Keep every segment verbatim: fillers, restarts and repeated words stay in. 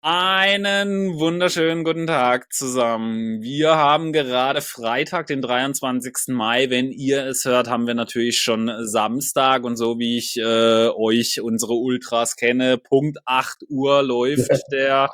Einen wunderschönen guten Tag zusammen. Wir haben gerade Freitag, den dreiundzwanzigsten Mai. Wenn ihr es hört, haben wir natürlich schon Samstag. Und so wie ich äh, euch, unsere Ultras kenne, Punkt acht Uhr läuft der,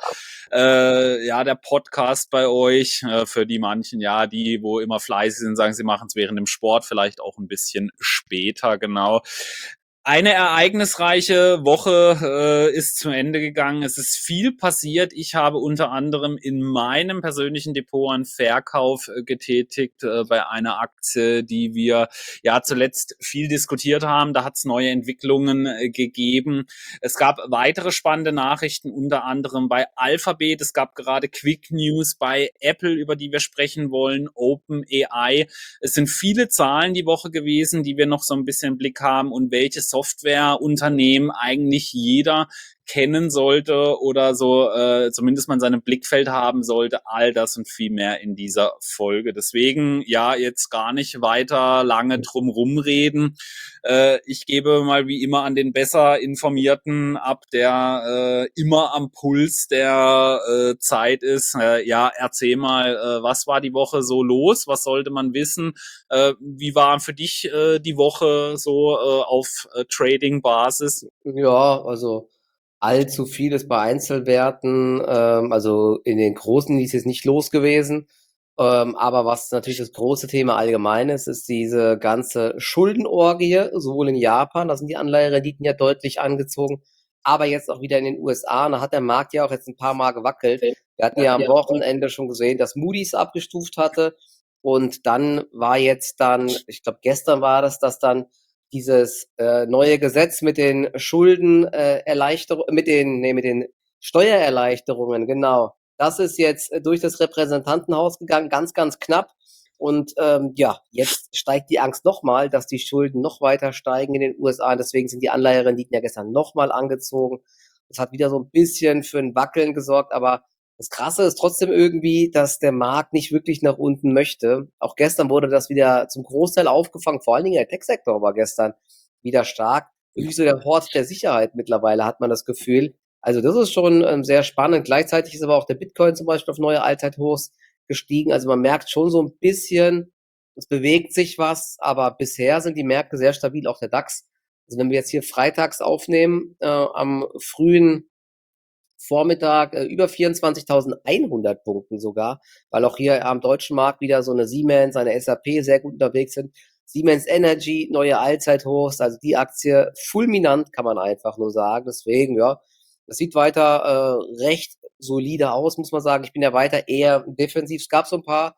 äh, ja, der Podcast bei euch. Äh, für die manchen, ja, die, wo immer fleißig sind, sagen, sie machen es während dem Sport, vielleicht auch ein bisschen später, genau. Eine ereignisreiche Woche äh, ist zu Ende gegangen. Es ist viel passiert. Ich habe unter anderem in meinem persönlichen Depot einen Verkauf äh, getätigt äh, bei einer Aktie, die wir ja zuletzt viel diskutiert haben. Da hat es neue Entwicklungen äh, gegeben. Es gab weitere spannende Nachrichten, unter anderem bei Alphabet. Es gab gerade Quick News bei Apple, über die wir sprechen wollen, OpenAI. Es sind viele Zahlen die Woche gewesen, die wir noch so ein bisschen im Blick haben und welche Softwareunternehmen eigentlich jeder kennen sollte oder so äh, zumindest man seinem Blickfeld haben sollte. All das und viel mehr in dieser Folge. Deswegen ja jetzt gar nicht weiter lange drum rumreden. Äh, ich gebe mal wie immer an den besser informierten ab, der äh, immer am Puls der äh, Zeit ist. Äh, ja, erzähl mal, äh, was war die Woche so los? Was sollte man wissen? Äh, wie war für dich äh, die Woche so äh, auf äh, Trading-Basis? Ja, also allzu vieles bei Einzelwerten. Ähm, also in den großen ist es nicht los gewesen. Ähm, aber was natürlich das große Thema allgemein ist, ist diese ganze Schuldenorgie, sowohl in Japan, da sind die Anleiherenditen ja deutlich angezogen, aber jetzt auch wieder in den U S A. Und da hat der Markt ja auch jetzt ein paar Mal gewackelt. Wir hatten ja am Wochenende schon gesehen, dass Moody's abgestuft hatte. Und dann war jetzt dann, ich glaube gestern war das, dass dann dieses äh, neue Gesetz mit den Schulden äh, Erleichterung, mit den, nee, mit den Steuererleichterungen, genau. Das ist jetzt äh, durch das Repräsentantenhaus gegangen, ganz, ganz knapp. Und ähm, ja, jetzt steigt die Angst nochmal, dass die Schulden noch weiter steigen in den U S A. Und deswegen sind die Anleiherenditen ja gestern nochmal angezogen. Das hat wieder so ein bisschen für ein Wackeln gesorgt, aber das Krasse ist trotzdem irgendwie, dass der Markt nicht wirklich nach unten möchte. Auch gestern wurde das wieder zum Großteil aufgefangen. Vor allen Dingen der Tech-Sektor war gestern wieder stark. Wirklich so der Hort der Sicherheit mittlerweile, hat man das Gefühl. Also das ist schon ähm, sehr spannend. Gleichzeitig ist aber auch der Bitcoin zum Beispiel auf neue Allzeithochs gestiegen. Also man merkt schon so ein bisschen, es bewegt sich was, aber bisher sind die Märkte sehr stabil, auch der DAX. Also wenn wir jetzt hier freitags aufnehmen, äh, am frühen Vormittag äh, über vierundzwanzigtausendeinhundert Punkten sogar, weil auch hier am deutschen Markt wieder so eine Siemens, eine S A P sehr gut unterwegs sind. Siemens Energy, neue Allzeithochs, also die Aktie fulminant, kann man einfach nur sagen. Deswegen, ja, das sieht weiter äh, recht solide aus, muss man sagen. Ich bin ja weiter eher defensiv. Es gab so ein paar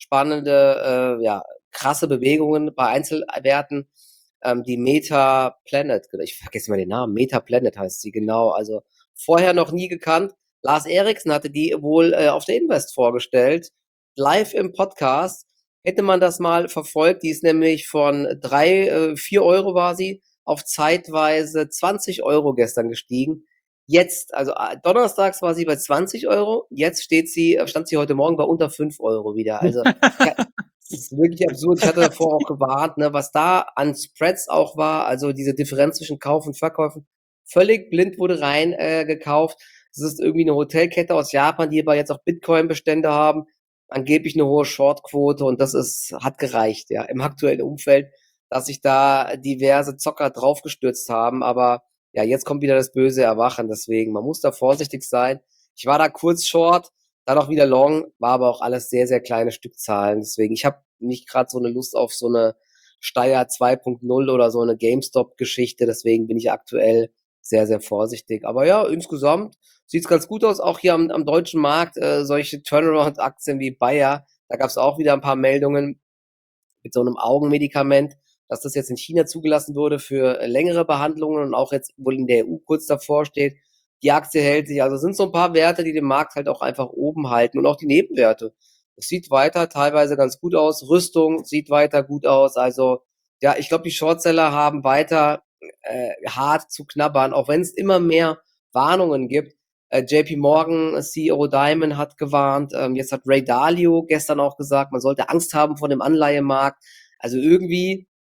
spannende, äh, ja, krasse Bewegungen bei Einzelwerten. Ähm, die Meta Planet, ich vergesse mal den Namen, Meta Planet heißt sie genau, also vorher noch nie gekannt. Lars Eriksen hatte die wohl äh, auf der Invest vorgestellt, live im Podcast. Hätte man das mal verfolgt, die ist nämlich von drei, äh, vier Euro war sie, auf zeitweise zwanzig Euro gestern gestiegen. Jetzt, also äh, donnerstags war sie bei zwanzig Euro, jetzt steht sie, äh, stand sie heute Morgen bei unter fünf Euro wieder. Also ja, das ist wirklich absurd. Ich hatte davor auch gewarnt, ne, was da an Spreads auch war, also diese Differenz zwischen Kauf und Verkäufen. Völlig blind wurde rein äh, gekauft. Das ist irgendwie eine Hotelkette aus Japan, die aber jetzt auch Bitcoin-Bestände haben. Angeblich eine hohe Shortquote und das ist, hat gereicht, ja, im aktuellen Umfeld, dass sich da diverse Zocker draufgestürzt haben. Aber ja, jetzt kommt wieder das böse Erwachen. Deswegen, man muss da vorsichtig sein. Ich war da kurz short, dann auch wieder long, war aber auch alles sehr, sehr kleine Stückzahlen. Deswegen, ich habe nicht gerade so eine Lust auf so eine Steyr zwei Punkt null oder so eine GameStop-Geschichte. Deswegen bin ich aktuell sehr, sehr vorsichtig. Aber ja, insgesamt sieht's ganz gut aus. Auch hier am, am deutschen Markt, äh, solche Turnaround-Aktien wie Bayer, da gab's auch wieder ein paar Meldungen mit so einem Augenmedikament, dass das jetzt in China zugelassen wurde für äh, längere Behandlungen und auch jetzt wohl in der E U kurz davor steht. Die Aktie hält sich. Also es sind so ein paar Werte, die den Markt halt auch einfach oben halten und auch die Nebenwerte. Es sieht weiter teilweise ganz gut aus. Rüstung sieht weiter gut aus. Also ja, ich glaube, die Shortseller haben weiter äh, hart zu knabbern, auch wenn es immer mehr Warnungen gibt. Äh, J P Morgan, C E O Diamond hat gewarnt. Ähm, jetzt hat Ray Dalio gestern auch gesagt, man sollte Angst haben vor dem Anleihemarkt. Also irgendwie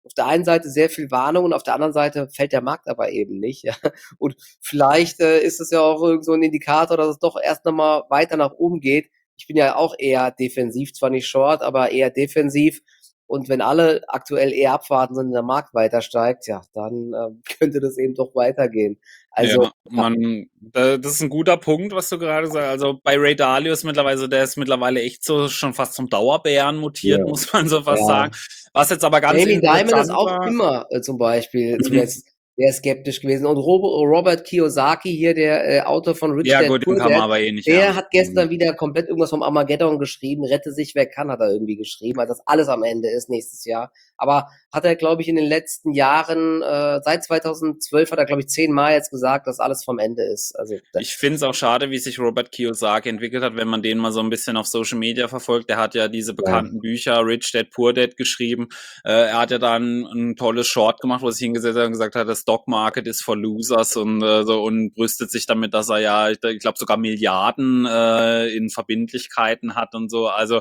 auf der einen Seite sehr viel Warnung und auf der anderen Seite fällt der Markt aber eben nicht. Ja. Und vielleicht äh, ist es ja auch irgend so ein Indikator, dass es doch erst nochmal weiter nach oben geht. Ich bin ja auch eher defensiv, zwar nicht short, aber eher defensiv. Und wenn alle aktuell eher abwarten sind und der Markt weiter steigt, ja, dann äh, könnte das eben doch weitergehen. Also, Ja, man, da- das ist ein guter Punkt, was du gerade sagst. Also bei Ray Dalio ist mittlerweile, der ist mittlerweile echt so schon fast zum Dauerbären mutiert, ja, muss man so fast ja. sagen. Was jetzt aber ganz Jamie Dimon ist interessant auch war. immer äh, zum Beispiel Mhm. zuletzt sehr skeptisch gewesen. Und Robo, Robert Kiyosaki hier, der äh, Autor von Rich Ja, Dad gut, den Poor kann man Dad, aber eh nicht der ernst hat nehmen. gestern wieder komplett irgendwas vom Armageddon geschrieben. Rette sich, wer kann, hat er irgendwie geschrieben, weil das alles am Ende ist nächstes Jahr. Aber hat er, glaube ich, in den letzten Jahren, äh, seit zweitausendzwölf hat er, glaube ich, zehnmal jetzt gesagt, dass alles vom Ende ist. Also, da, Ich finde es auch schade, wie sich Robert Kiyosaki entwickelt hat, wenn man den mal so ein bisschen auf Social Media verfolgt. Der hat ja diese ja, bekannten Bücher Rich Dad Poor Dad geschrieben. Äh, er hat ja dann ein tolles Short gemacht, wo er sich hingesetzt hat und gesagt hat, der Stock Market ist for losers und äh, so und brüstet sich damit, dass er ja, ich glaube sogar Milliarden äh, in Verbindlichkeiten hat und so. Also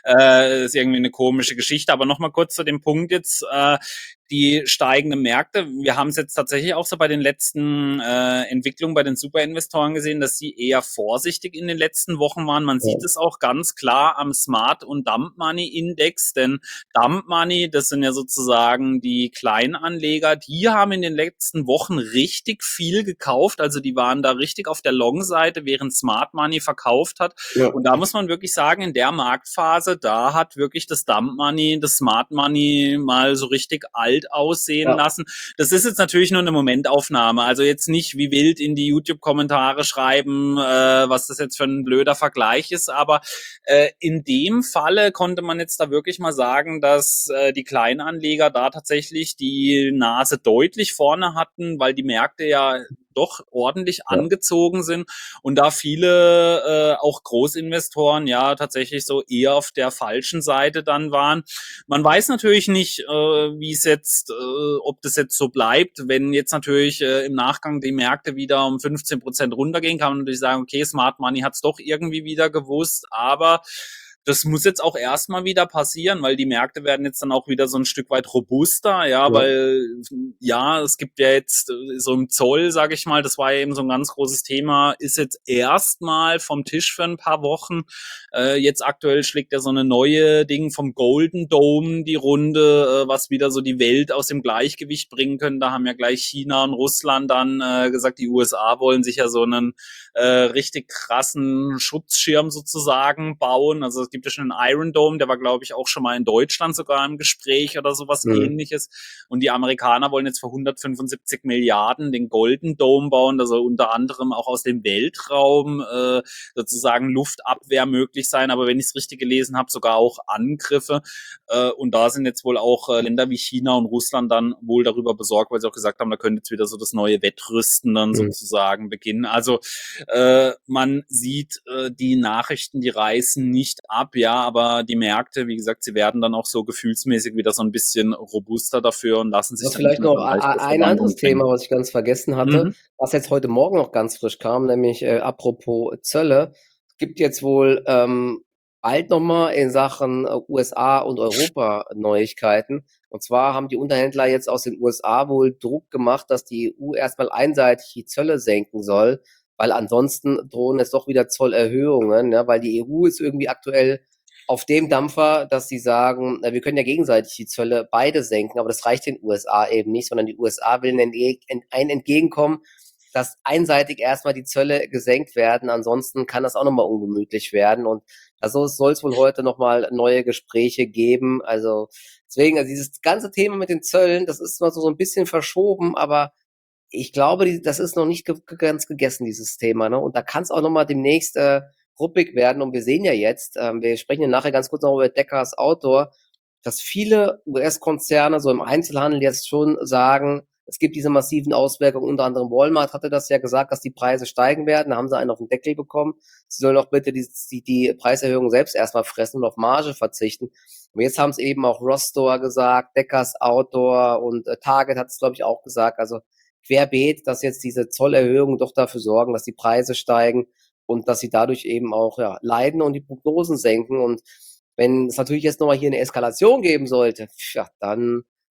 äh, ist irgendwie eine komische Geschichte. Aber nochmal kurz zu dem Punkt jetzt. Äh, die steigenden Märkte. Wir haben es jetzt tatsächlich auch so bei den letzten äh, Entwicklungen bei den Superinvestoren gesehen, dass sie eher vorsichtig in den letzten Wochen waren. Man ja, sieht es auch ganz klar am Smart- und Dump Money Index, denn Dump Money, das sind ja sozusagen die Kleinanleger, die haben in den letzten Wochen richtig viel gekauft, also die waren da richtig auf der Long-Seite, während Smart Money verkauft hat. ja, Und da muss man wirklich sagen, in der Marktphase, da hat wirklich das Dump Money, das Smart Money mal so richtig alt aussehen ja, lassen. Das ist jetzt natürlich nur eine Momentaufnahme. Also jetzt nicht wie wild in die YouTube-Kommentare schreiben, äh, was das jetzt für ein blöder Vergleich ist. Aber äh, in dem Falle konnte man jetzt da wirklich mal sagen, dass äh, die Kleinanleger da tatsächlich die Nase deutlich vorne hatten, weil die Märkte ja doch ordentlich ja. angezogen sind und da viele äh, auch Großinvestoren ja tatsächlich so eher auf der falschen Seite dann waren. Man weiß natürlich nicht, äh, wie es jetzt, äh, ob das jetzt so bleibt. Wenn jetzt natürlich äh, im Nachgang die Märkte wieder um fünfzehn Prozent runtergehen, kann man natürlich sagen, okay, Smart Money hat es doch irgendwie wieder gewusst, aber das muss jetzt auch erstmal wieder passieren, weil die Märkte werden jetzt dann auch wieder so ein Stück weit robuster, ja, Ja. weil ja, es gibt ja jetzt äh, so im Zoll, sage ich mal, das war ja eben so ein ganz großes Thema, ist jetzt erstmal vom Tisch für ein paar Wochen. Äh, jetzt aktuell schlägt ja so eine neue Ding vom Golden Dome die Runde, äh, was wieder so die Welt aus dem Gleichgewicht bringen können. Da haben ja gleich China und Russland dann äh, gesagt, die U S A wollen sich ja so einen äh, richtig krassen Schutzschirm sozusagen bauen. Also es gibt ja schon einen Iron Dome, der war, glaube ich, auch schon mal in Deutschland sogar im Gespräch oder sowas Mhm. ähnliches. Und die Amerikaner wollen jetzt für hundertfünfundsiebzig Milliarden den Golden Dome bauen, also unter anderem auch aus dem Weltraum äh, sozusagen Luftabwehr möglich sein, aber wenn ich es richtig gelesen habe, sogar auch Angriffe. Äh, und da sind jetzt wohl auch äh, Länder wie China und Russland dann wohl darüber besorgt, weil sie auch gesagt haben, da könnte jetzt wieder so das neue Wettrüsten dann Mhm. sozusagen beginnen. Also äh, man sieht äh, die Nachrichten, die reißen nicht ab, ja, aber die Märkte, wie gesagt, sie werden dann auch so gefühlsmäßig wieder so ein bisschen robuster dafür und lassen sich Was dann nicht vielleicht mehr noch so a- leicht a- aus der ein anderes Wandlung Thema, bringen. was ich ganz vergessen hatte, Mhm. was jetzt heute Morgen noch ganz frisch kam, nämlich äh, apropos Zölle. Es gibt jetzt wohl ähm, bald nochmal in Sachen äh, U S A und Europa Neuigkeiten. Und zwar haben die Unterhändler jetzt aus den U S A wohl Druck gemacht, dass die E U erstmal einseitig die Zölle senken soll, weil ansonsten drohen es doch wieder Zollerhöhungen, ja, weil die E U ist irgendwie aktuell auf dem Dampfer, dass sie sagen, na, wir können ja gegenseitig die Zölle beide senken, aber das reicht den U S A eben nicht, sondern die U S A will ein Entgegenkommen, dass einseitig erstmal die Zölle gesenkt werden, ansonsten kann das auch nochmal ungemütlich werden und da soll es wohl heute nochmal neue Gespräche geben, also deswegen, also dieses ganze Thema mit den Zöllen, das ist mal so, so ein bisschen verschoben, aber ich glaube, die, das ist noch nicht ge ganz gegessen, dieses Thema, ne? Und da kann es auch noch mal demnächst äh, ruppig werden. Und wir sehen ja jetzt, ähm, wir sprechen ja nachher ganz kurz noch über Deckers Outdoor, dass viele U S-Konzerne so im Einzelhandel jetzt schon sagen, es gibt diese massiven Auswirkungen. Unter anderem Walmart hatte das ja gesagt, dass die Preise steigen werden. Da haben sie einen auf den Deckel bekommen. Sie sollen auch bitte die, die, die Preiserhöhung selbst erstmal fressen und auf Marge verzichten. Und jetzt haben es eben auch Ross Store gesagt, Deckers Outdoor und äh, Target hat es, glaube ich, auch gesagt. Also querbeet, dass jetzt diese Zollerhöhungen doch dafür sorgen, dass die Preise steigen und dass sie dadurch eben auch ja, leiden und die Prognosen senken. Und wenn es natürlich jetzt nochmal hier eine Eskalation geben sollte, ja, dann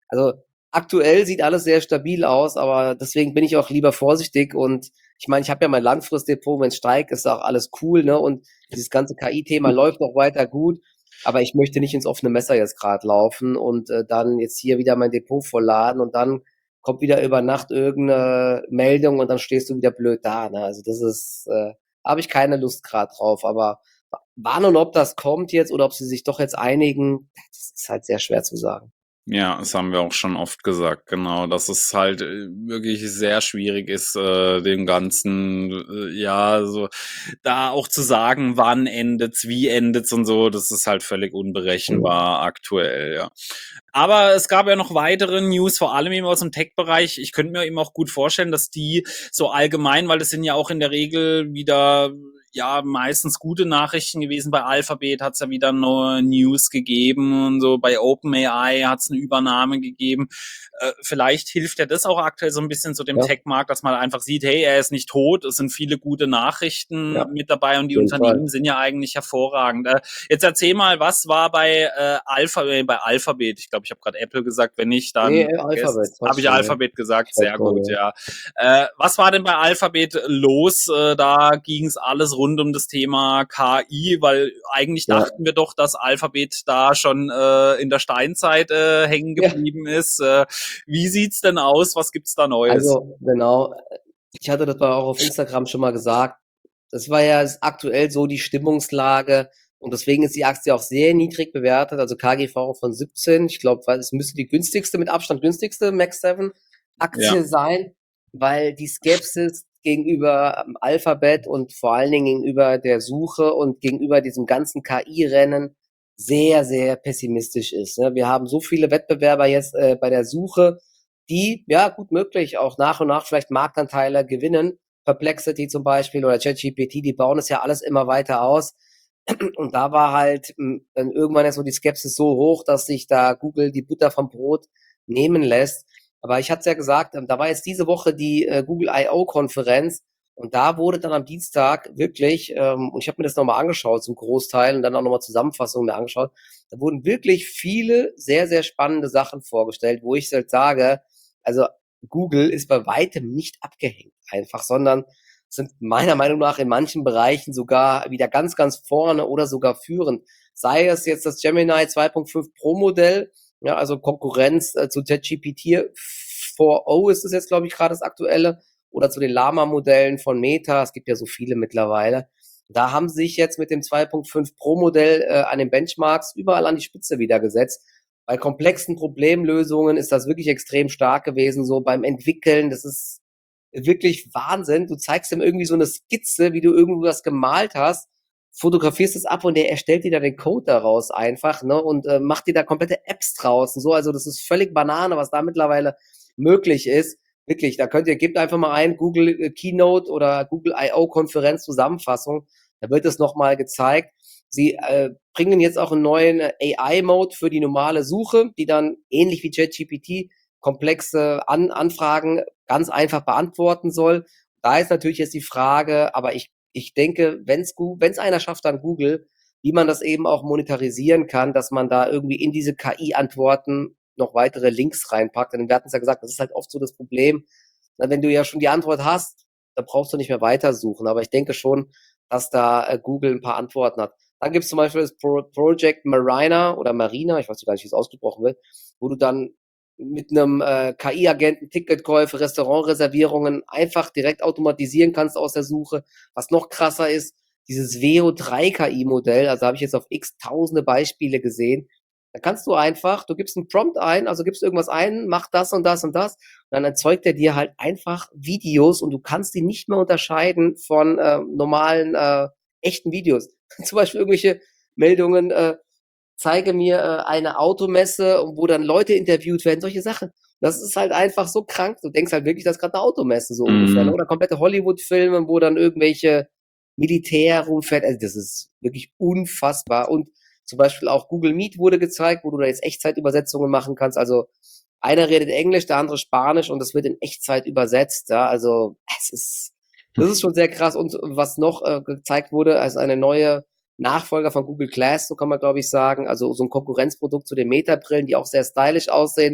Also aktuell sieht alles sehr stabil aus, aber deswegen bin ich auch lieber vorsichtig und ich meine, ich habe ja mein Langfristdepot, wenn es steigt, ist auch alles cool, ne? Und dieses ganze K I-Thema läuft auch weiter gut, aber ich möchte nicht ins offene Messer jetzt gerade laufen und äh, dann jetzt hier wieder mein Depot vollladen und dann kommt wieder über Nacht irgendeine Meldung und dann stehst du wieder blöd da, ne? Also das ist, äh, habe ich keine Lust gerade drauf, aber wann und ob das kommt jetzt oder ob sie sich doch jetzt einigen, das ist halt sehr schwer zu sagen. Ja, das haben wir auch schon oft gesagt, genau, dass es halt äh, wirklich sehr schwierig ist, äh, dem Ganzen, äh, ja, so da auch zu sagen, wann endet's, wie endet's und so, das ist halt völlig Mhm. unberechenbar aktuell, ja. Aber es gab ja noch weitere News, vor allem eben aus dem Tech-Bereich. Ich könnte mir eben auch gut vorstellen, dass die so allgemein, weil das sind ja auch in der Regel wieder ja meistens gute Nachrichten gewesen. Bei Alphabet hat es ja wieder neue News gegeben und so. Bei OpenAI hat es eine Übernahme gegeben. Äh, vielleicht hilft ja das auch aktuell so ein bisschen zu dem Ja, Tech-Markt, dass man einfach sieht, hey, er ist nicht tot. Es sind viele gute Nachrichten ja, mit dabei und auf die jeden Unternehmen Fall. sind ja eigentlich hervorragend. Äh, jetzt erzähl mal, was war bei äh, Alpha, äh, bei Alphabet? Ich glaube, ich habe gerade Apple gesagt. Wenn nicht, Nee, dann vergesst Alphabet, es. Habe passt ich schon, ja. Alphabet gesagt? Sehr Vollkommen, gut, ja. ja. Äh, was war denn bei Alphabet los? Äh, da ging es alles rund um das Thema K I, weil eigentlich Ja, dachten wir doch, dass Alphabet da schon äh, in der Steinzeit äh, hängen ja, geblieben ist. Äh, wie sieht's denn aus? Was gibt's da Neues? also genau. Ich hatte das mal auch auf Instagram schon mal gesagt. Das war ja aktuell so die Stimmungslage und deswegen ist die Aktie auch sehr niedrig bewertet. Also K G V von siebzehn. Ich glaube, weil es müsste die günstigste, mit Abstand günstigste Max sieben Ja, Aktie sein, weil die Skepsis gegenüber ähm, Alphabet und vor allen Dingen gegenüber der Suche und gegenüber diesem ganzen K I-Rennen sehr, sehr pessimistisch ist. Ne? Wir haben so viele Wettbewerber jetzt äh, bei der Suche, die, ja, gut möglich, auch nach und nach vielleicht Marktanteile gewinnen. Perplexity zum Beispiel oder ChatGPT, die bauen es ja alles immer weiter aus. Und da war halt m, dann irgendwann so die Skepsis so hoch, dass sich da Google die Butter vom Brot nehmen lässt. Aber ich hatte es ja gesagt, ähm, da war jetzt diese Woche die äh, Google I O-Konferenz und da wurde dann am Dienstag wirklich, ähm, und ich habe mir das nochmal angeschaut zum Großteil und dann auch nochmal Zusammenfassungen mir angeschaut, da wurden wirklich viele sehr, sehr spannende Sachen vorgestellt, wo ich halt sage, also Google ist bei weitem nicht abgehängt einfach, sondern sind meiner Meinung nach in manchen Bereichen sogar wieder ganz, ganz vorne oder sogar führend. Sei es jetzt das Gemini zwei Punkt fünf Pro Modell, ja, also Konkurrenz äh, zu ChatGPT vier o ist es jetzt, glaube ich, gerade das aktuelle, oder zu den Llama-Modellen von Meta. Es gibt ja so viele mittlerweile. Da haben sie sich jetzt mit dem zwei Punkt fünf Pro Modell äh, an den Benchmarks überall an die Spitze wieder gesetzt. Bei komplexen Problemlösungen ist das wirklich extrem stark gewesen, so beim Entwickeln. Das ist wirklich Wahnsinn. Du zeigst ihm irgendwie so eine Skizze, wie du irgendwas gemalt hast, fotografierst es ab und der erstellt dir da den Code daraus einfach, ne, und äh, macht dir da komplette Apps draus und so. Also das ist völlig Banane, was da mittlerweile möglich ist. Wirklich, da könnt ihr, gebt einfach mal ein, Google äh, Keynote oder Google I O Konferenz Zusammenfassung. Da wird es nochmal gezeigt. Sie äh, bringen jetzt auch einen neuen äh, A I-Mode für die normale Suche, die dann ähnlich wie ChatGPT komplexe An Anfragen ganz einfach beantworten soll. Da ist natürlich jetzt die Frage, aber ich, ich denke, wenn es wenn es einer schafft, dann Google, wie man das eben auch monetarisieren kann, dass man da irgendwie in diese K I-Antworten noch weitere Links reinpackt. Denn wir hatten es ja gesagt, das ist halt oft so das Problem. Wenn du ja schon die Antwort hast, dann brauchst du nicht mehr weitersuchen. Aber ich denke schon, dass da äh, Google ein paar Antworten hat. Dann gibt es zum Beispiel das Pro Project Marina oder Marina, ich weiß gar nicht, wie es ausgesprochen wird, wo du dann mit einem äh, K I-Agenten Ticketkäufe, Restaurantreservierungen einfach direkt automatisieren kannst aus der Suche. Was noch krasser ist, dieses V O drei K I-Modell, also habe ich jetzt auf x tausende Beispiele gesehen. Da kannst du einfach, du gibst einen Prompt ein, also gibst irgendwas ein, mach das und das und das, und dann erzeugt er dir halt einfach Videos und du kannst die nicht mehr unterscheiden von äh, normalen, äh, echten Videos. Zum Beispiel irgendwelche Meldungen, äh, zeige mir äh, eine Automesse, wo dann Leute interviewt werden, solche Sachen. Das ist halt einfach so krank. Du denkst halt wirklich, das ist gerade eine Automesse, so ungefähr. Ne? mm, Oder komplette Hollywood-Filme, wo dann irgendwelche Militär rumfährt. Also das ist wirklich unfassbar. Und zum Beispiel auch Google Meet wurde gezeigt, wo du da jetzt Echtzeitübersetzungen machen kannst. Also einer redet Englisch, der andere Spanisch und das wird in Echtzeit übersetzt. Ja? Also es ist, das ist schon sehr krass. Und was noch äh, gezeigt wurde, als eine neue Nachfolger von Google Glass, so kann man glaube ich sagen, also so ein Konkurrenzprodukt zu den Meta-Brillen, die auch sehr stylisch aussehen,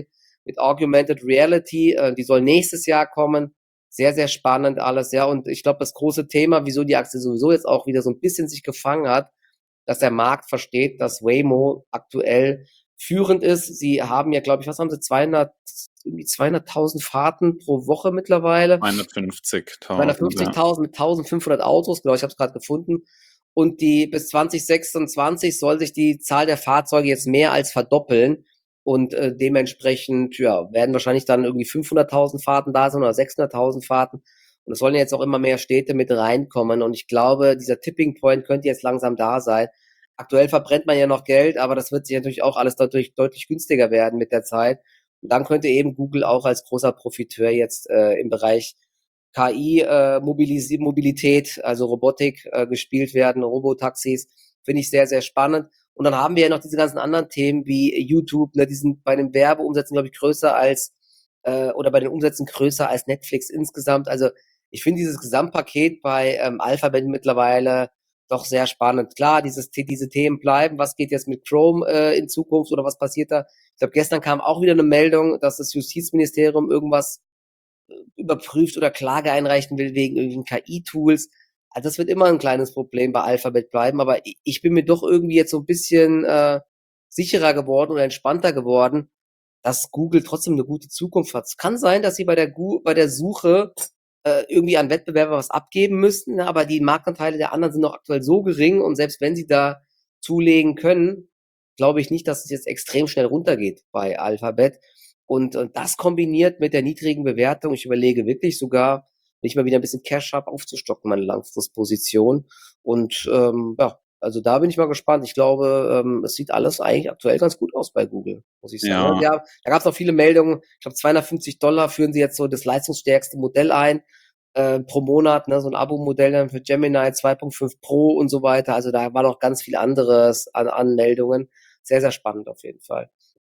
mit Augmented Reality. Äh, die soll nächstes Jahr kommen. Sehr, sehr spannend alles, ja. Und ich glaube, das große Thema, wieso die Aktie sowieso jetzt auch wieder so ein bisschen sich gefangen hat, dass der Markt versteht, dass Waymo aktuell führend ist. Sie haben ja, glaube ich, was haben sie, zweihundert, irgendwie zweihunderttausend Fahrten pro Woche mittlerweile. zweihundertfünfzigtausend, ja. zweihundertfünfzigtausend mit eintausendfünfhundert Autos, genau, ich habe es gerade gefunden. Und die bis zwanzig sechsundzwanzig soll sich die Zahl der Fahrzeuge jetzt mehr als verdoppeln. Und äh, dementsprechend, ja, werden wahrscheinlich dann irgendwie fünfhunderttausend Fahrten da sein oder sechshunderttausend Fahrten. Und es sollen jetzt auch immer mehr Städte mit reinkommen. Und ich glaube, dieser Tipping Point könnte jetzt langsam da sein. Aktuell verbrennt man ja noch Geld, aber das wird sich natürlich auch alles dadurch deutlich günstiger werden mit der Zeit. Und dann könnte eben Google auch als großer Profiteur jetzt äh, im Bereich K I-Mobilität, äh, also Robotik, äh, gespielt werden, Robotaxis. Finde ich sehr, sehr spannend. Und dann haben wir ja noch diese ganzen anderen Themen wie YouTube, ne, die sind bei den Werbeumsätzen, glaube ich, größer als, äh, oder bei den Umsätzen größer als Netflix insgesamt. Also ich finde dieses Gesamtpaket bei ähm, Alphabet mittlerweile doch sehr spannend. Klar, dieses, diese Themen bleiben. Was geht jetzt mit Chrome äh, in Zukunft oder was passiert da? Ich glaube, gestern kam auch wieder eine Meldung, dass das Justizministerium irgendwas überprüft oder Klage einreichen will wegen irgendwelchen K I-Tools. Also das wird immer ein kleines Problem bei Alphabet bleiben, aber ich bin mir doch irgendwie jetzt so ein bisschen äh, sicherer geworden oder entspannter geworden, dass Google trotzdem eine gute Zukunft hat. Es kann sein, dass sie bei der, Gu bei der Suche äh, irgendwie an Wettbewerber was abgeben müssten, ne? Aber die Marktanteile der anderen sind noch aktuell so gering und selbst wenn sie da zulegen können, glaube ich nicht, dass es jetzt extrem schnell runtergeht bei Alphabet. Und, und das kombiniert mit der niedrigen Bewertung, ich überlege wirklich sogar, wenn ich mal wieder ein bisschen Cash habe, aufzustocken, meine Langfristposition. Und ähm, ja, also da bin ich mal gespannt. Ich glaube, ähm, es sieht alles eigentlich aktuell ganz gut aus bei Google, muss ich sagen. Ja. Ja, da gab es auch viele Meldungen. Ich glaube, zweihundertfünfzig Dollar führen sie jetzt so das leistungsstärkste Modell ein äh, pro Monat, ne, so ein Abo-Modell dann für Gemini zwei Punkt fünf Pro und so weiter. Also da war noch ganz viel anderes an Anmeldungen. Sehr, sehr spannend auf jeden Fall.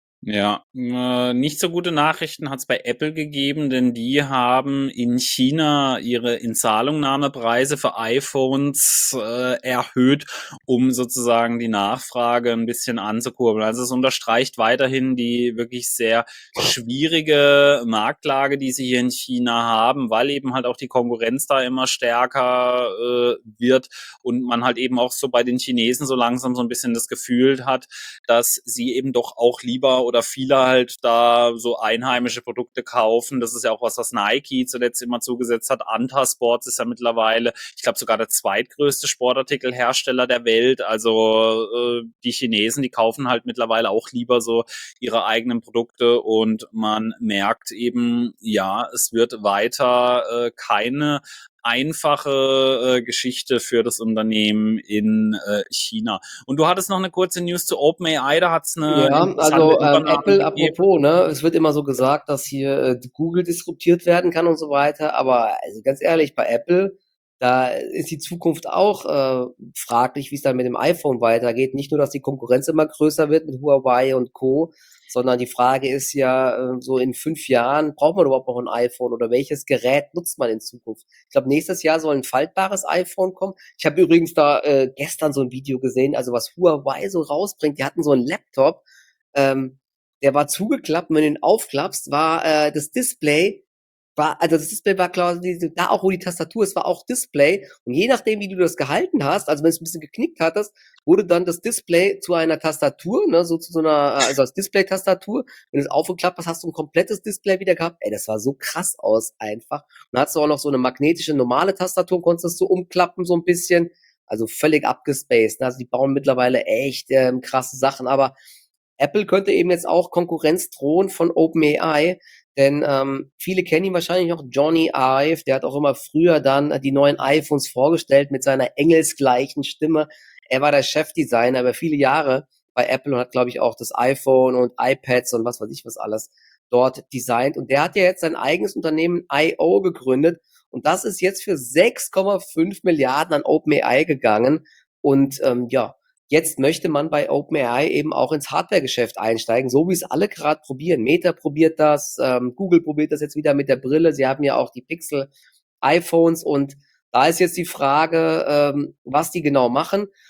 Ja, äh, nicht so gute Nachrichten hat es bei Apple gegeben, denn die haben in China ihre Inzahlungnahmepreise für iPhones äh, erhöht, um sozusagen die Nachfrage ein bisschen anzukurbeln. Also es unterstreicht weiterhin die wirklich sehr schwierige Marktlage, die sie hier in China haben, weil eben halt auch die Konkurrenz da immer stärker äh, wird und man halt eben auch so bei den Chinesen so langsam so ein bisschen das Gefühl hat, dass sie eben doch auch lieber oder viele halt da so einheimische Produkte kaufen. Das ist ja auch was, was Nike zuletzt immer zugesetzt hat. Anta Sports ist ja mittlerweile, ich glaube, sogar der zweitgrößte Sportartikelhersteller der Welt. Also äh, die Chinesen, die kaufen halt mittlerweile auch lieber so ihre eigenen Produkte und man merkt eben, ja, es wird weiter äh, keine einfache äh, Geschichte für das Unternehmen in äh, China. Und du hattest noch eine kurze News zu OpenAI, da hat es eine Ja, interessante also ähm, Übernahme Apple, gegeben. apropos, ne, es wird immer so gesagt, dass hier äh, Google disruptiert werden kann und so weiter, aber also ganz ehrlich, bei Apple, da ist die Zukunft auch äh, fraglich, wie es dann mit dem iPhone weitergeht. Nicht nur, dass die Konkurrenz immer größer wird mit Huawei und Co., sondern die Frage ist ja, äh, so in fünf Jahren, braucht man überhaupt noch ein iPhone oder welches Gerät nutzt man in Zukunft? Ich glaube, nächstes Jahr soll ein faltbares iPhone kommen. Ich habe übrigens da äh, gestern so ein Video gesehen, also was Huawei so rausbringt, die hatten so einen Laptop, ähm, der war zugeklappt und wenn du ihn aufklappst, war äh, das Display, war, also das Display war quasi da auch, wo die Tastatur ist, war auch Display. Und je nachdem, wie du das gehalten hast, also wenn es ein bisschen geknickt hattest, wurde dann das Display zu einer Tastatur, ne, so zu so einer, also als Display-Tastatur. Wenn du es aufgeklappt hast, hast du ein komplettes Display wieder gehabt. Ey, das sah so krass aus einfach. Und dann hast du auch noch so eine magnetische normale Tastatur, konntest du so umklappen so ein bisschen. Also völlig abgespaced. Ne? Also die bauen mittlerweile echt ähm, krasse Sachen, aber Apple könnte eben jetzt auch Konkurrenz drohen von OpenAI, denn ähm, viele kennen ihn wahrscheinlich noch, Johnny Ive, der hat auch immer früher dann die neuen iPhones vorgestellt mit seiner engelsgleichen Stimme. Er war der Chefdesigner über viele Jahre bei Apple und hat, glaube ich, auch das iPhone und iPads und was weiß ich was alles dort designt. Und der hat ja jetzt sein eigenes Unternehmen I O gegründet und das ist jetzt für sechs Komma fünf Milliarden an OpenAI gegangen. Und ähm, ja, jetzt möchte man bei OpenAI eben auch ins Hardware-Geschäft einsteigen, so wie es alle gerade probieren. Meta probiert das, ähm, Google probiert das jetzt wieder mit der Brille. Sie haben ja auch die Pixel-iPhones und da ist jetzt die Frage, ähm, was die genau machen.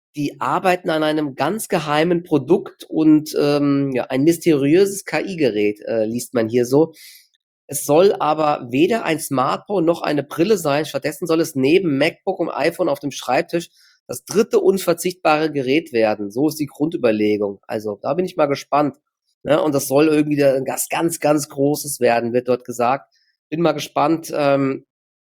die arbeiten an einem ganz geheimen Produkt und ähm, ja, ein mysteriöses K I-Gerät, äh, liest man hier so. Es soll aber weder ein Smartphone noch eine Brille sein. Stattdessen soll es neben MacBook und iPhone auf dem Schreibtisch das dritte unverzichtbare Gerät werden. So ist die Grundüberlegung. Also da bin ich mal gespannt. Ne? Und das soll irgendwie was ganz, ganz Großes werden, wird dort gesagt. Bin mal gespannt, ähm,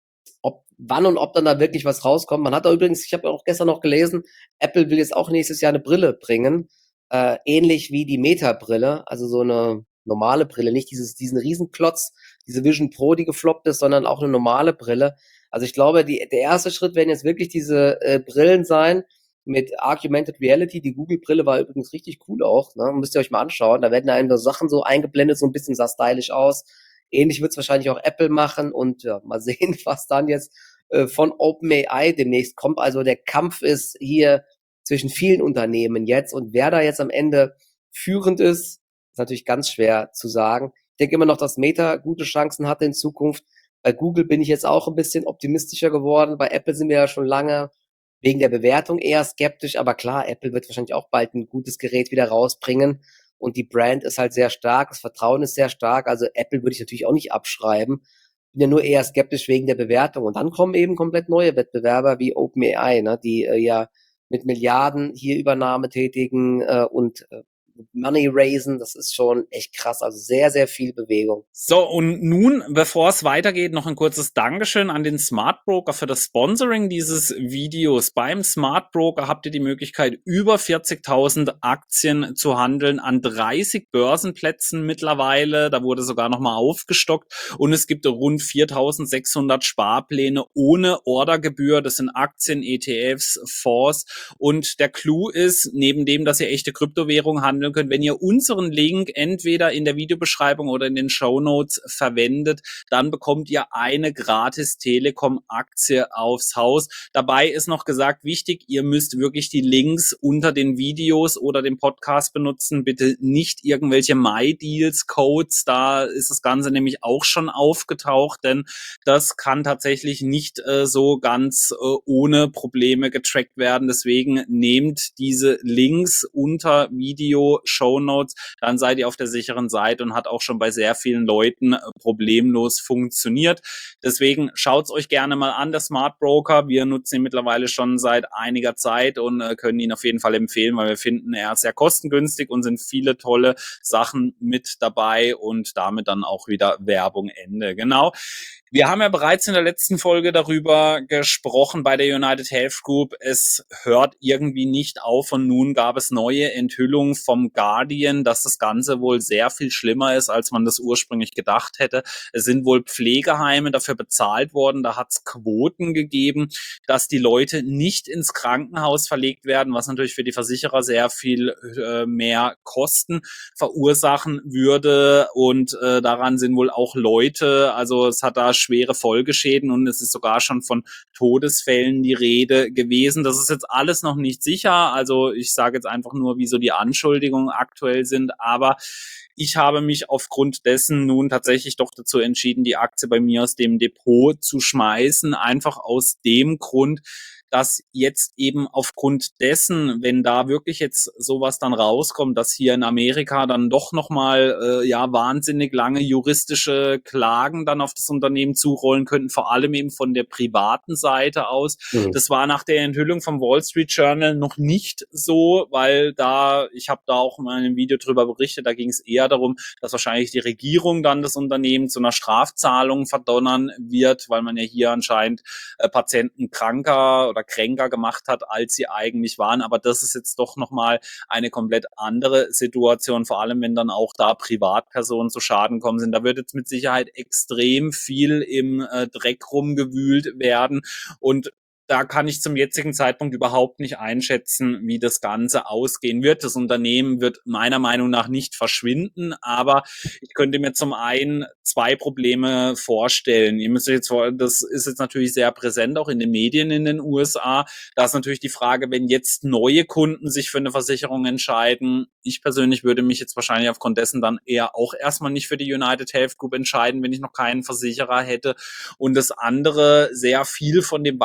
ob wann und ob dann da wirklich was rauskommt. Man hat da übrigens, ich habe auch gestern noch gelesen, Apple will jetzt auch nächstes Jahr eine Brille bringen, äh, ähnlich wie die Meta-Brille, also so eine normale Brille, nicht dieses diesen Riesenklotz, diese Vision Pro, die gefloppt ist, sondern auch eine normale Brille. Also ich glaube, die, der erste Schritt werden jetzt wirklich diese äh, Brillen sein mit Augmented Reality. Die Google-Brille war übrigens richtig cool auch, ne? Müsst ihr euch mal anschauen. Da werden einem so Sachen so eingeblendet, so ein bisschen sah stylisch aus. Ähnlich wird es wahrscheinlich auch Apple machen und ja, mal sehen, was dann jetzt äh, von OpenAI demnächst kommt. Also der Kampf ist hier zwischen vielen Unternehmen jetzt und wer da jetzt am Ende führend ist, ist natürlich ganz schwer zu sagen. Ich denke immer noch, dass Meta gute Chancen hat in Zukunft. Bei Google bin ich jetzt auch ein bisschen optimistischer geworden. Bei Apple sind wir ja schon lange wegen der Bewertung eher skeptisch. Aber klar, Apple wird wahrscheinlich auch bald ein gutes Gerät wieder rausbringen. Und die Brand ist halt sehr stark, das Vertrauen ist sehr stark. Also Apple würde ich natürlich auch nicht abschreiben. Bin ja nur eher skeptisch wegen der Bewertung. Und dann kommen eben komplett neue Wettbewerber wie OpenAI, ne, die äh, ja mit Milliarden hier Übernahme tätigen äh, und äh, Money raisen. Das ist schon echt krass. Also sehr, sehr viel Bewegung. So, und nun, bevor es weitergeht, noch ein kurzes Dankeschön an den Smart Broker für das Sponsoring dieses Videos. Beim Smart Broker habt ihr die Möglichkeit, über vierzigtausend Aktien zu handeln an dreißig Börsenplätzen mittlerweile. Da wurde sogar nochmal aufgestockt und es gibt rund viertausendsechshundert Sparpläne ohne Ordergebühr. Das sind Aktien, E T Fs, Fonds und der Clou ist, neben dem, dass ihr echte Kryptowährungen handeln könnt, wenn ihr unseren Link entweder in der Videobeschreibung oder in den Shownotes verwendet, dann bekommt ihr eine gratis Telekom-Aktie aufs Haus. Dabei ist noch gesagt, wichtig, ihr müsst wirklich die Links unter den Videos oder dem Podcast benutzen. Bitte nicht irgendwelche MyDeals-Codes, da ist das Ganze nämlich auch schon aufgetaucht, denn das kann tatsächlich nicht äh, so ganz äh, ohne Probleme getrackt werden. Deswegen nehmt diese Links unter Video, Shownotes, dann seid ihr auf der sicheren Seite und hat auch schon bei sehr vielen Leuten problemlos funktioniert. Deswegen schaut es euch gerne mal an, der Smart Broker. Wir nutzen ihn mittlerweile schon seit einiger Zeit und äh, können ihn auf jeden Fall empfehlen, weil wir finden, er ist sehr kostengünstig und sind viele tolle Sachen mit dabei und damit dann auch wieder Werbung Ende. Genau. Wir haben ja bereits in der letzten Folge darüber gesprochen bei der United Health Group. Es hört irgendwie nicht auf und nun gab es neue Enthüllungen vom Guardian, dass das Ganze wohl sehr viel schlimmer ist, als man das ursprünglich gedacht hätte. Es sind wohl Pflegeheime dafür bezahlt worden. Da hat es Quoten gegeben, dass die Leute nicht ins Krankenhaus verlegt werden, was natürlich für die Versicherer sehr viel äh, mehr Kosten verursachen würde. Und äh, daran sind wohl auch Leute, also es hat da schwere Folgeschäden und es ist sogar schon von Todesfällen die Rede gewesen. Das ist jetzt alles noch nicht sicher. Also ich sage jetzt einfach nur, wie so die Anschuldigungen aktuell sind. Aber ich habe mich aufgrund dessen nun tatsächlich doch dazu entschieden, die Aktie bei mir aus dem Depot zu schmeißen. Einfach aus dem Grund, dass jetzt eben aufgrund dessen, wenn da wirklich jetzt sowas dann rauskommt, dass hier in Amerika dann doch nochmal äh, ja wahnsinnig lange juristische Klagen dann auf das Unternehmen zurollen könnten, vor allem eben von der privaten Seite aus. Mhm. Das war nach der Enthüllung vom Wall Street Journal noch nicht so, weil da, ich habe da auch mal in einem Video drüber berichtet, da ging es eher darum, dass wahrscheinlich die Regierung dann das Unternehmen zu einer Strafzahlung verdonnern wird, weil man ja hier anscheinend äh, Patienten kranker oder kränker gemacht hat, als sie eigentlich waren. Aber das ist jetzt doch nochmal eine komplett andere Situation, vor allem wenn dann auch da Privatpersonen zu Schaden kommen sind. Da wird jetzt mit Sicherheit extrem viel im äh, Dreck rumgewühlt werden und da kann ich zum jetzigen Zeitpunkt überhaupt nicht einschätzen, wie das Ganze ausgehen wird. Das Unternehmen wird meiner Meinung nach nicht verschwinden, aber ich könnte mir zum einen zwei Probleme vorstellen. Ihr müsst euch jetzt vor, das ist jetzt natürlich sehr präsent auch in den Medien in den U S A. Da ist natürlich die Frage, wenn jetzt neue Kunden sich für eine Versicherung entscheiden. Ich persönlich würde mich jetzt wahrscheinlich aufgrund dessen dann eher auch erstmal nicht für die United Health Group entscheiden, wenn ich noch keinen Versicherer hätte. Und das andere, sehr viel von dem Wachstum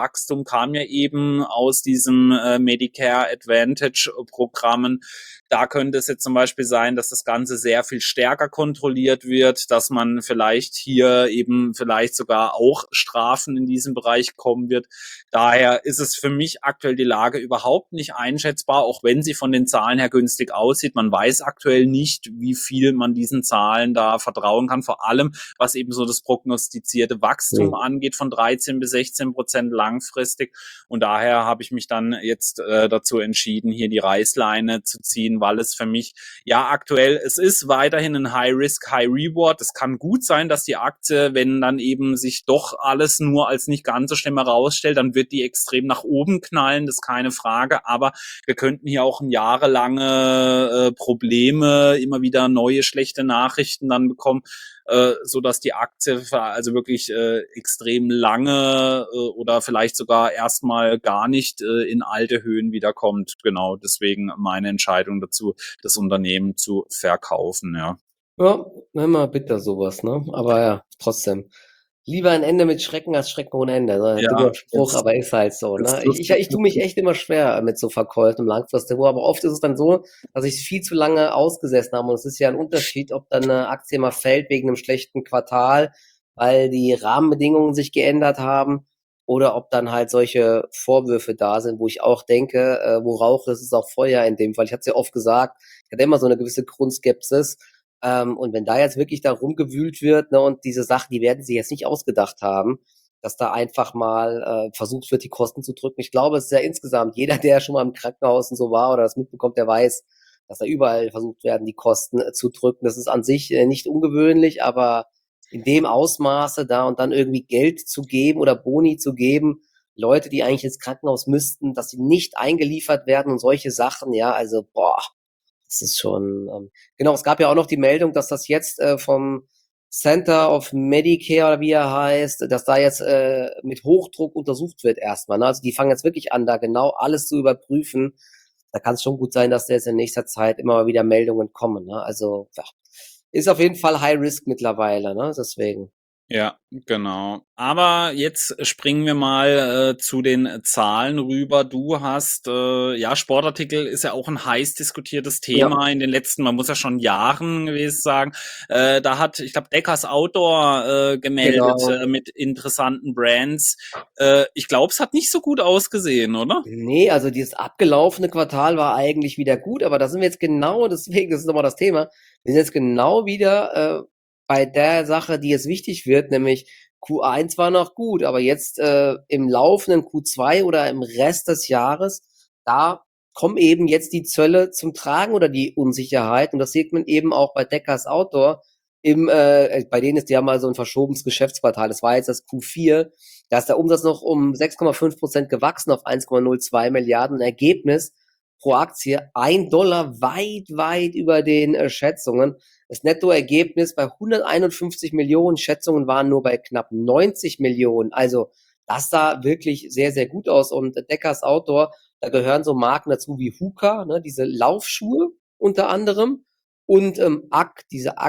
kam ja eben aus diesem äh, Medicare Advantage Programmen. Da könnte es jetzt zum Beispiel sein, dass das Ganze sehr viel stärker kontrolliert wird, dass man vielleicht hier eben vielleicht sogar auch Strafen in diesem Bereich kommen wird. Daher ist es für mich aktuell die Lage überhaupt nicht einschätzbar, auch wenn sie von den Zahlen her günstig aussieht. Man weiß aktuell nicht, wie viel man diesen Zahlen da vertrauen kann, vor allem was eben so das prognostizierte Wachstum Mhm. angeht von dreizehn bis sechzehn Prozent langfristig. Und daher habe ich mich dann jetzt äh, dazu entschieden, hier die Reißleine zu ziehen, weil es für mich, ja, aktuell, es ist weiterhin ein High-Risk, High-Reward. Es kann gut sein, dass die Aktie, wenn dann eben sich doch alles nur als nicht ganz so schlimm herausstellt, dann wird die extrem nach oben knallen, das ist keine Frage. Aber wir könnten hier auch jahrelange äh, Probleme, immer wieder neue schlechte Nachrichten dann bekommen, äh, so dass die Aktie also wirklich äh, extrem lange äh, oder vielleicht sogar erstmal gar nicht äh, in alte Höhen wiederkommt. Genau, deswegen meine Entscheidung dazu, das Unternehmen zu verkaufen, ja. Ja, immer bitter sowas, ne? Aber ja, trotzdem. Lieber ein Ende mit Schrecken als Schrecken ohne Ende. So ein Ja, dummer Spruch, jetzt, aber ist halt so, jetzt ne? Ich, ich, trifft ich tue mich echt immer schwer mit so Verkäufen im Langfristdepot, aber oft ist es dann so, dass ich viel zu lange ausgesessen habe. Und es ist ja ein Unterschied, ob dann eine Aktie mal fällt wegen einem schlechten Quartal, weil die Rahmenbedingungen sich geändert haben, oder ob dann halt solche Vorwürfe da sind, wo ich auch denke, äh, wo Rauch ist, ist auch Feuer in dem Fall. Ich hatte es ja oft gesagt, ich hatte immer so eine gewisse Grundskepsis. Ähm, und wenn da jetzt wirklich da rumgewühlt wird, ne, und diese Sachen, die werden sie jetzt nicht ausgedacht haben, dass da einfach mal äh, versucht wird, die Kosten zu drücken. Ich glaube, es ist ja insgesamt, jeder, der schon mal im Krankenhaus und so war oder das mitbekommt, der weiß, dass da überall versucht werden, die Kosten äh, zu drücken. Das ist an sich äh, nicht ungewöhnlich, aber in dem Ausmaße da und dann irgendwie Geld zu geben oder Boni zu geben, Leute, die eigentlich ins Krankenhaus müssten, dass sie nicht eingeliefert werden und solche Sachen, ja, also boah, das ist schon, ähm, genau, es gab ja auch noch die Meldung, dass das jetzt äh, vom Center of Medicare oder wie er heißt, dass da jetzt äh, mit Hochdruck untersucht wird erstmal. Ne? Also die fangen jetzt wirklich an, da genau alles zu überprüfen. Da kann es schon gut sein, dass da jetzt in nächster Zeit immer mal wieder Meldungen kommen. Ne? Also ja, ist auf jeden Fall High Risk mittlerweile, ne? Deswegen. Ja, genau. Aber jetzt springen wir mal äh, zu den Zahlen rüber. Du hast, äh, ja, Sportartikel ist ja auch ein heiß diskutiertes Ja, Thema in den letzten, man muss ja schon Jahren gewesen sagen. Äh, da hat, ich glaube, Deckers Outdoor äh, gemeldet genau. äh, mit interessanten Brands. Äh, ich glaube, es hat nicht so gut ausgesehen, oder? Nee, also dieses abgelaufene Quartal war eigentlich wieder gut, aber da sind wir jetzt genau, deswegen, das ist nochmal das Thema, wir sind jetzt genau wieder äh, bei der Sache, die jetzt wichtig wird, nämlich Q eins war noch gut, aber jetzt äh, im laufenden Q zwei oder im Rest des Jahres, da kommen eben jetzt die Zölle zum Tragen oder die Unsicherheit, und das sieht man eben auch bei Deckers Outdoor, im, äh, bei denen ist ja mal so ein verschobenes Geschäftsquartal, das war jetzt das Q vier, da ist der Umsatz noch um sechs Komma fünf Prozent gewachsen auf eins Komma null zwei Milliarden. Ergebnis pro Aktie ein Dollar, weit, weit über den äh, Schätzungen. Das Nettoergebnis bei hunderteinundfünfzig Millionen, Schätzungen waren nur bei knapp neunzig Millionen. Also das sah wirklich sehr, sehr gut aus. Und Deckers Outdoor, da gehören so Marken dazu wie Hoka, ne, diese Laufschuhe unter anderem. Und ähm, Ack, diese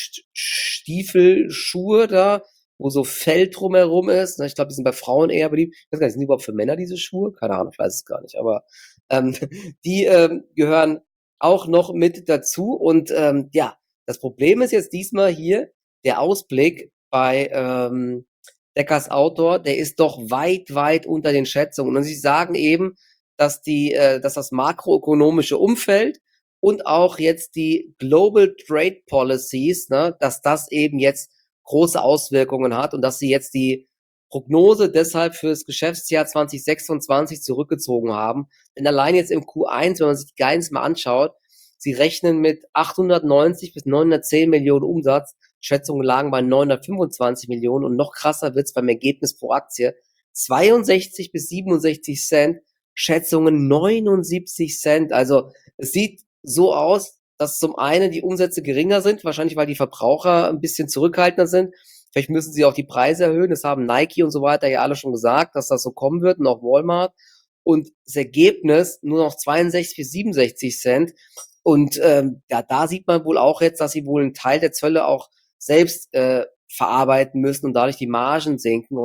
Ack-Stiefelschuhe da, wo so Fell drumherum ist. Ich glaube, die sind bei Frauen eher beliebt. Ich weiß gar nicht, sind die überhaupt für Männer, diese Schuhe? Keine Ahnung, ich weiß es gar nicht. Aber ähm, die ähm, gehören auch noch mit dazu. Und ähm, ja, das Problem ist jetzt diesmal hier, der Ausblick bei ähm, Deckers Outdoor, der ist doch weit, weit unter den Schätzungen. Und sie sagen eben, dass die, äh, dass das makroökonomische Umfeld und auch jetzt die Global Trade Policies, ne, dass das eben jetzt große Auswirkungen hat und dass sie jetzt die Prognose deshalb für das Geschäftsjahr zwanzig sechsundzwanzig zurückgezogen haben. Denn allein jetzt im Q eins, wenn man sich die Guidance mal anschaut, sie rechnen mit achthundertneunzig bis neunhundertzehn Millionen Umsatz. Schätzungen lagen bei neunhundertfünfundzwanzig Millionen, und noch krasser wird's beim Ergebnis pro Aktie. zweiundsechzig bis siebenundsechzig Cent, Schätzungen neunundsiebzig Cent. Also es sieht so aus, dass zum einen die Umsätze geringer sind, wahrscheinlich weil die Verbraucher ein bisschen zurückhaltender sind. Vielleicht müssen sie auch die Preise erhöhen. Das haben Nike und so weiter ja alle schon gesagt, dass das so kommen wird, und auch Walmart. Und das Ergebnis nur noch zweiundsechzig bis siebenundsechzig Cent. Und ähm, ja, da sieht man wohl auch jetzt, dass sie wohl einen Teil der Zölle auch selbst äh, verarbeiten müssen und dadurch die Margen sinken. Und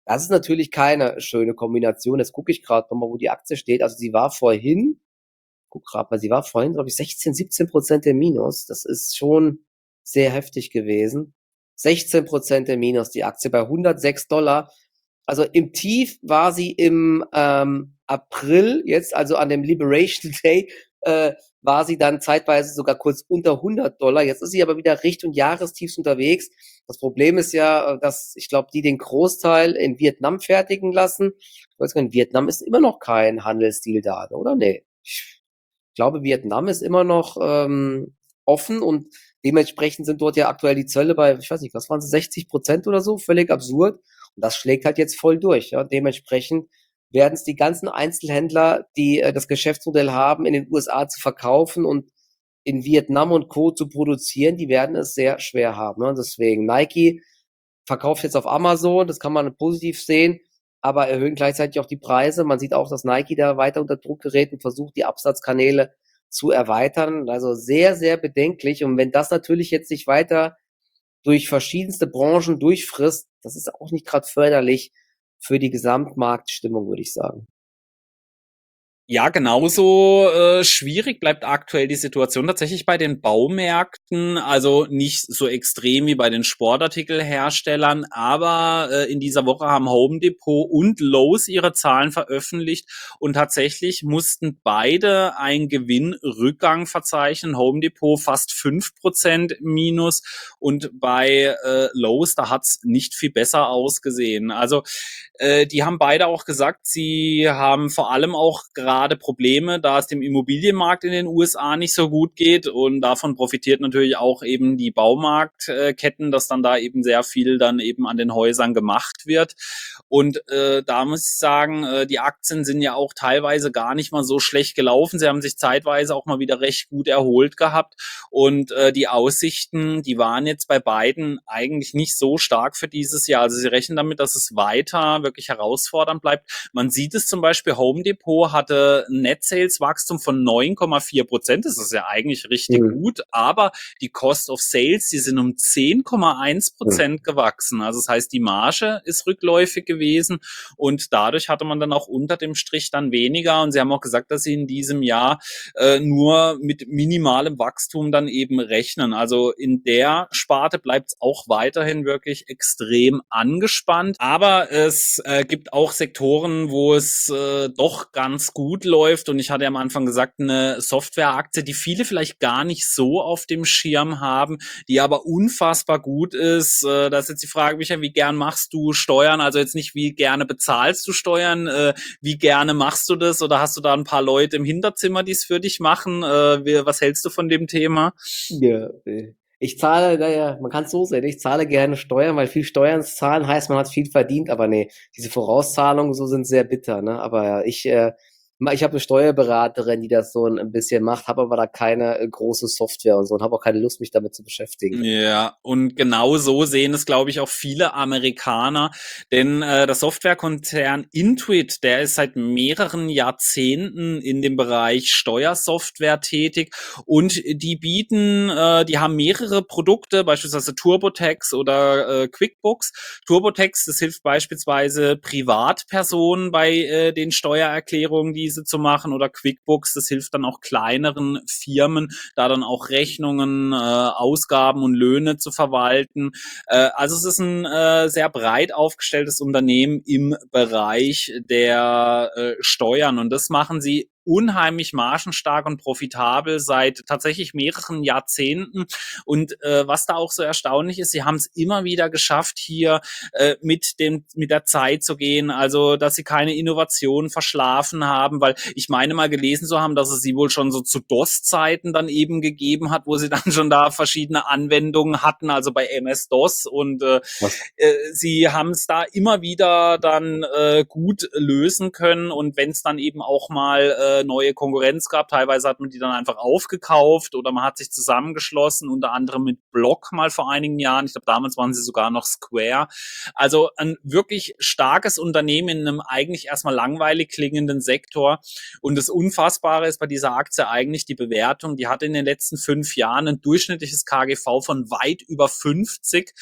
Das ist natürlich keine schöne Kombination. Jetzt gucke ich gerade nochmal, wo die Aktie steht. Also sie war vorhin, guck gerade mal, sie war vorhin, glaube ich, sechzehn, siebzehn Prozent im Minus. Das ist schon sehr heftig gewesen. sechzehn Prozent im Minus, die Aktie bei hundertsechs Dollar. Also im Tief war sie im ähm, April, jetzt also an dem Liberation Day, äh, war sie dann zeitweise sogar kurz unter hundert Dollar. Jetzt ist sie aber wieder Richtung Jahrestiefs unterwegs. Das Problem ist ja, dass ich glaube, die den Großteil in Vietnam fertigen lassen. Ich weiß gar nicht, in Vietnam ist immer noch kein Handelsdeal da, oder? Nee. Ich glaube, Vietnam ist immer noch ähm, offen und dementsprechend sind dort ja aktuell die Zölle bei, ich weiß nicht, was waren es, sechzig Prozent oder so, völlig absurd. Und das schlägt halt jetzt voll durch. Ja. Dementsprechend werden es die ganzen Einzelhändler, die äh, das Geschäftsmodell haben, in den U S A zu verkaufen und in Vietnam und Co. zu produzieren, die werden es sehr schwer haben. Ne? Deswegen Nike verkauft jetzt auf Amazon, das kann man positiv sehen, aber erhöhen gleichzeitig auch die Preise. Man sieht auch, dass Nike da weiter unter Druck gerät und versucht, die Absatzkanäle zu erweitern. Also sehr, sehr bedenklich. Und wenn das natürlich jetzt sich weiter durch verschiedenste Branchen durchfrisst, das ist auch nicht gerade förderlich für die Gesamtmarktstimmung, würde ich sagen. Ja, genauso äh, schwierig bleibt aktuell die Situation tatsächlich bei den Baumärkten, also nicht so extrem wie bei den Sportartikelherstellern, aber äh, in dieser Woche haben Home Depot und Lowe's ihre Zahlen veröffentlicht und tatsächlich mussten beide einen Gewinnrückgang verzeichnen. Home Depot fast fünf Prozent minus und bei äh, Lowe's, da hat's nicht viel besser ausgesehen. Also äh, die haben beide auch gesagt, sie haben vor allem auch gerade Probleme, da es dem Immobilienmarkt in den U S A nicht so gut geht und davon profitiert natürlich auch eben die Baumarktketten, dass dann da eben sehr viel dann eben an den Häusern gemacht wird. Und äh, da muss ich sagen, äh, die Aktien sind ja auch teilweise gar nicht mal so schlecht gelaufen. Sie haben sich zeitweise auch mal wieder recht gut erholt gehabt und äh, die Aussichten, die waren jetzt bei beiden eigentlich nicht so stark für dieses Jahr. Also sie rechnen damit, dass es weiter wirklich herausfordernd bleibt. Man sieht es zum Beispiel, Home Depot hatte ein Net Sales Wachstum von neun Komma vier Prozent. Das ist ja eigentlich richtig Hm. gut, aber die Cost of Sales, die sind um zehn Komma eins Hm. Prozent gewachsen. Also das heißt, die Marge ist rückläufig gewesen und dadurch hatte man dann auch unter dem Strich dann weniger. Und sie haben auch gesagt, dass sie in diesem Jahr äh, nur mit minimalem Wachstum dann eben rechnen. Also in der Sparte bleibt es auch weiterhin wirklich extrem angespannt. Aber es äh, gibt auch Sektoren, wo es äh, doch ganz gut läuft. Und ich hatte ja am Anfang gesagt, eine Softwareaktie, die viele vielleicht gar nicht so auf dem Schirm haben, die aber unfassbar gut ist. Äh, da ist jetzt die Frage, Michael, wie gern machst du Steuern? Also jetzt nicht, wie gerne bezahlst du Steuern? Äh, wie gerne machst du das? Oder hast du da ein paar Leute im Hinterzimmer, die es für dich machen? Äh, wie, was hältst du von dem Thema? Ja, äh, ich zahle, naja, man kann es so sehen, ich zahle gerne Steuern, weil viel Steuern zahlen heißt, man hat viel verdient, aber nee, diese Vorauszahlungen so sind sehr bitter, ne? Aber ja, ich, äh, ma- ich habe eine Steuerberaterin, die das so ein, ein bisschen macht, habe aber da keine äh, große Software und so und habe auch keine Lust, mich damit zu beschäftigen. Ja, und genau so sehen es, glaube ich, auch viele Amerikaner, denn äh, der Softwarekonzern Intuit, der ist seit mehreren Jahrzehnten in dem Bereich Steuersoftware tätig und die bieten, äh, die haben mehrere Produkte, beispielsweise TurboTax oder äh, QuickBooks. TurboTax, das hilft beispielsweise Privatpersonen bei äh, den Steuererklärungen, diese zu machen, oder QuickBooks, das hilft dann auch kleineren Firmen, da dann auch Rechnungen, äh, Ausgaben und Löhne zu verwalten. Äh, also es ist ein äh, sehr breit aufgestelltes Unternehmen im Bereich der äh, Steuern und das machen sie unheimlich margenstark und profitabel seit tatsächlich mehreren Jahrzehnten. Und äh, was da auch so erstaunlich ist, sie haben es immer wieder geschafft, hier äh, mit dem mit der Zeit zu gehen, also dass sie keine Innovationen verschlafen haben, weil ich meine mal gelesen zu haben, dass es sie wohl schon so zu DOS-Zeiten dann eben gegeben hat, wo sie dann schon da verschiedene Anwendungen hatten, also bei M S-DOS und äh, Was? äh, sie haben es da immer wieder dann äh, gut lösen können und wenn es dann eben auch mal äh, neue Konkurrenz gab, teilweise hat man die dann einfach aufgekauft oder man hat sich zusammengeschlossen, unter anderem mit Block mal vor einigen Jahren, ich glaube damals waren sie sogar noch Square, also ein wirklich starkes Unternehmen in einem eigentlich erstmal langweilig klingenden Sektor und das Unfassbare ist bei dieser Aktie eigentlich die Bewertung, die hat in den letzten fünf Jahren ein durchschnittliches K G V von weit über fünfzig.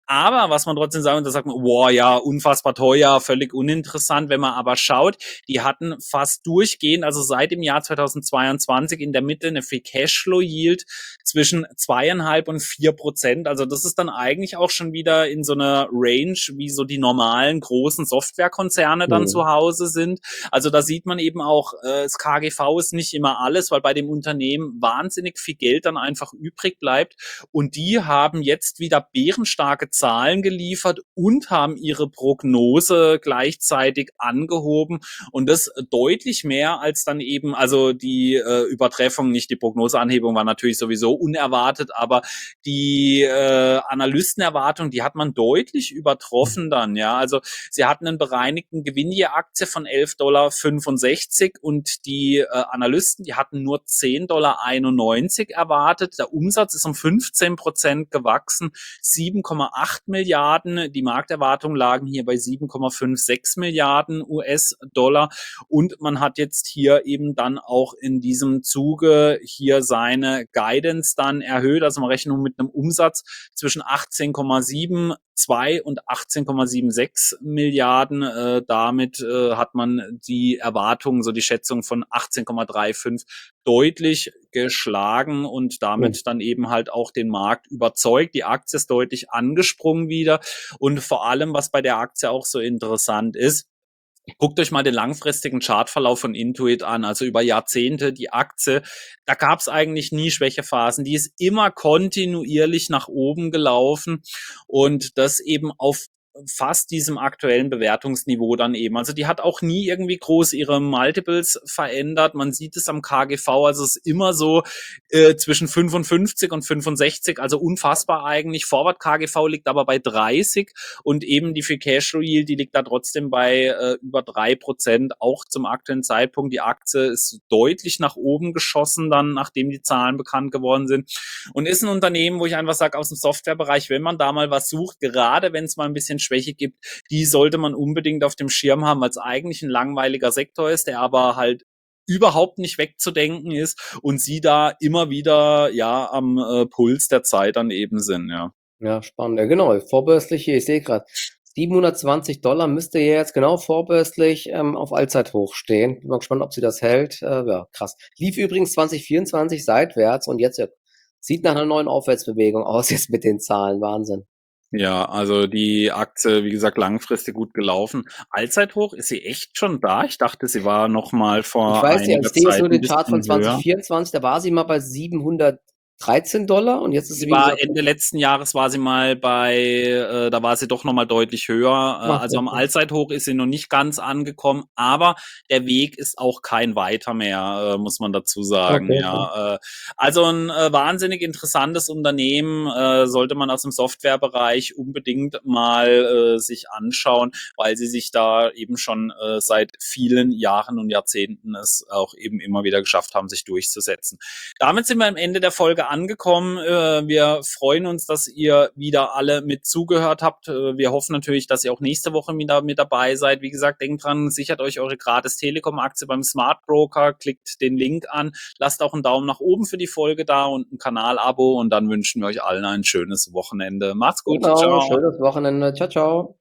Aber was man trotzdem sagen, da sagt man, wow, ja, unfassbar teuer, völlig uninteressant. Wenn man aber schaut, die hatten fast durchgehend, also seit dem Jahr zweitausendzweiundzwanzig in der Mitte eine Free Cashflow Yield zwischen zweieinhalb und vier Prozent. Also das ist dann eigentlich auch schon wieder in so einer Range, wie so die normalen großen Softwarekonzerne dann Hm. zu Hause sind. Also da sieht man eben auch, äh, das K G V ist nicht immer alles, weil bei dem Unternehmen wahnsinnig viel Geld dann einfach übrig bleibt. Und die haben jetzt wieder bärenstarke Zahlen geliefert und haben ihre Prognose gleichzeitig angehoben. Und das deutlich mehr als dann eben, also die äh, Übertreffung, nicht die Prognoseanhebung war natürlich sowieso unerwartet, aber die äh, Analystenerwartung, die hat man deutlich übertroffen dann, ja. Also sie hatten einen bereinigten Gewinn je Aktie von elf Komma fünfundsechzig Dollar und die äh, Analysten, die hatten nur zehn Komma einundneunzig Dollar erwartet. Der Umsatz ist um fünfzehn Prozent gewachsen, sieben Komma acht Milliarden. Die Markterwartungen lagen hier bei sieben Komma sechsundfünfzig Milliarden U S-Dollar. Und man hat jetzt hier eben dann auch in diesem Zuge hier seine Guidance dann erhöht. Also man rechnet mit einem Umsatz zwischen achtzehn Komma zweiundsiebzig und achtzehn Komma sechsundsiebzig Milliarden. Äh, damit äh, hat man die Erwartungen, so die Schätzung von achtzehn Komma fünfunddreißig deutlich geschlagen und damit Hm. dann eben halt auch den Markt überzeugt. Die Aktie ist deutlich angesprungen wieder und vor allem, was bei der Aktie auch so interessant ist, guckt euch mal den langfristigen Chartverlauf von Intuit an, also über Jahrzehnte die Aktie. Da gab es eigentlich nie Schwächephasen. Die ist immer kontinuierlich nach oben gelaufen und das eben auf fast diesem aktuellen Bewertungsniveau dann eben. Also die hat auch nie irgendwie groß ihre Multiples verändert. Man sieht es am K G V, also es ist immer so äh, zwischen fünfundfünfzig und fünfundsechzig, also unfassbar eigentlich. Forward K G V liegt aber bei dreißig und eben die Free Cashflow Yield, die liegt da trotzdem bei äh, über drei Prozent, auch zum aktuellen Zeitpunkt. Die Aktie ist deutlich nach oben geschossen dann, nachdem die Zahlen bekannt geworden sind und ist ein Unternehmen, wo ich einfach sage, aus dem Softwarebereich, wenn man da mal was sucht, gerade wenn es mal ein bisschen Schwäche gibt, die sollte man unbedingt auf dem Schirm haben, weil es eigentlich ein langweiliger Sektor ist, der aber halt überhaupt nicht wegzudenken ist und sie da immer wieder ja am äh, Puls der Zeit dann eben sind, ja. Ja, spannend. Ja, genau. Vorbörslich hier, ich sehe gerade, siebenhundertzwanzig Dollar müsste hier jetzt genau vorbörslich ähm, auf Allzeithoch stehen. Bin mal gespannt, ob sie das hält. Äh, ja, krass. Lief übrigens zwanzig vierundzwanzig seitwärts und jetzt ja, sieht nach einer neuen Aufwärtsbewegung aus jetzt mit den Zahlen. Wahnsinn. Ja, also die Aktie, wie gesagt, langfristig gut gelaufen. Allzeithoch, ist sie echt schon da? Ich dachte, sie war noch mal Ich vor weiß nicht, einiger ich sehe jetzt Zeit nur ein den Chart von bisschen höher. zwanzig vierundzwanzig, da war sie mal bei siebenhundertdreizehn Dollar und jetzt ist sie, Sie wie war gesagt, Ende letzten Jahres war sie mal bei, äh, da war sie doch noch mal deutlich höher. Äh, ach, also am okay. Allzeithoch ist sie noch nicht ganz angekommen, aber der Weg ist auch kein weiter mehr, äh, muss man dazu sagen. Okay, okay. Ja, äh, also ein äh, wahnsinnig interessantes Unternehmen, äh, sollte man aus dem Softwarebereich unbedingt mal äh, sich anschauen, weil sie sich da eben schon äh, seit vielen Jahren und Jahrzehnten es auch eben immer wieder geschafft haben, sich durchzusetzen. Damit sind wir am Ende der Folge angekommen. Wir freuen uns, dass ihr wieder alle mit zugehört habt. Wir hoffen natürlich, dass ihr auch nächste Woche wieder mit dabei seid. Wie gesagt, denkt dran, sichert euch eure gratis Telekom-Aktie beim Smart Broker, klickt den Link an, lasst auch einen Daumen nach oben für die Folge da und ein Kanal-Abo und dann wünschen wir euch allen ein schönes Wochenende. Macht's gut. Genau, Ciao. schönes Wochenende. Ciao, ciao.